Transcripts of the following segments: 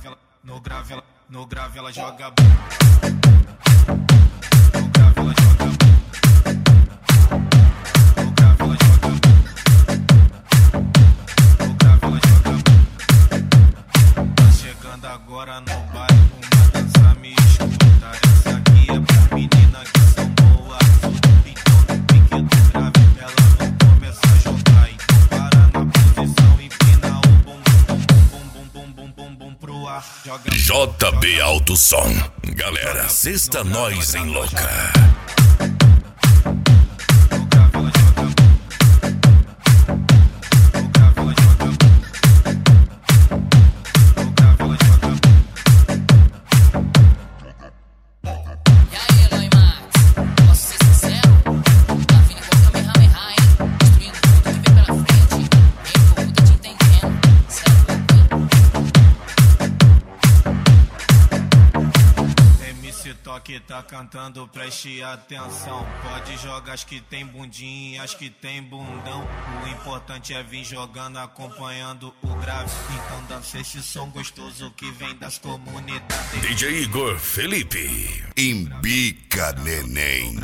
no grave ela joga bunda. No grave ela joga bunda. No grave ela joga bunda. No grave ela joga bunda. Tá chegando agora no bairro, uma dança me escuta. Essa aqui é pra menina que são boas. Então no pique do grave ela não começa a jogar. Então para na posição, empina o bum pro ar. Joga JB Alto Som. Galera, sexta nós em louca. Que tá cantando, preste atenção. Pode jogar as que tem bundinha, as que tem bundão. O importante é vir jogando, acompanhando o grave. Então dança esse som gostoso que vem das comunidades. DJ Igor Felipe, embica neném.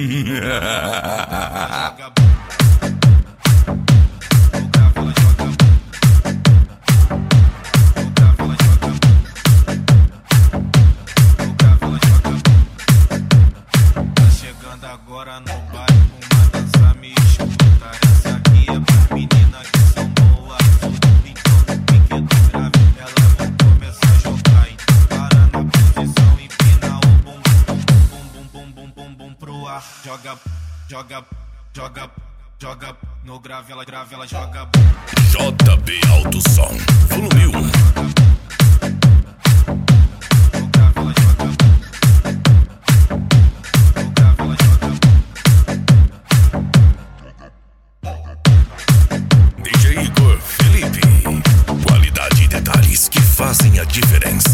Agora no bairro, uma dança me escuta. Essa aqui é pra menina que são boas. Então no pique do grave ela vai começar a jogar. Então para na posição, empina o bum pro ar. Joga no grave ela joga. JB Alto Som, volume 1. DJ Igor Felipe, qualidade e detalhes que fazem a diferença.